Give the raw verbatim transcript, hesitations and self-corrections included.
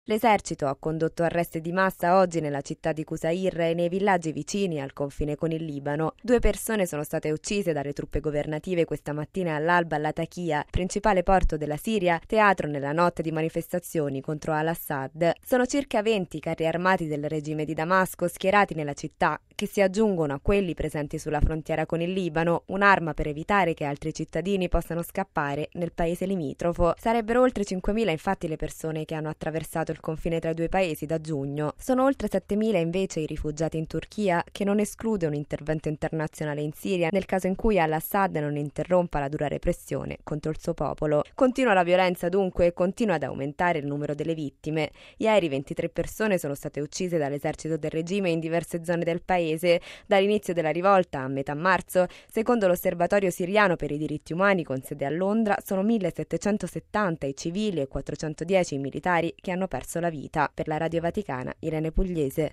L'esercito ha condotto arresti di massa oggi nella città di Qusayr e nei villaggi vicini al confine con il Libano. Due persone sono state uccise dalle truppe governative questa mattina all'alba a Latakia, principale porto della Siria, teatro nella notte di manifestazioni contro al-Assad. Sono circa venti carri armati del regime di Damasco schierati nella città, che si aggiungono a quelli presenti sulla frontiera con il Libano, un'arma per evitare che altri cittadini possano scappare nel paese limitrofo. Sarebbero oltre cinquemila infatti le persone che hanno attraversato il confine tra i due paesi da giugno. Sono oltre settemila invece i rifugiati in Turchia, che non esclude un intervento internazionale in Siria nel caso in cui al-Assad non interrompa la dura repressione contro il suo popolo. Continua la violenza dunque e continua ad aumentare il numero delle vittime. Ieri ventitré persone sono state uccise dall'esercito del regime in diverse zone del paese dall'inizio della rivolta a metà marzo. Secondo l'Osservatorio siriano per i diritti umani con sede a Londra sono millesettecentosettanta i civili e quattrocentodieci i militari che hanno perso la vita. Per la Radio Vaticana, Irene Pugliese.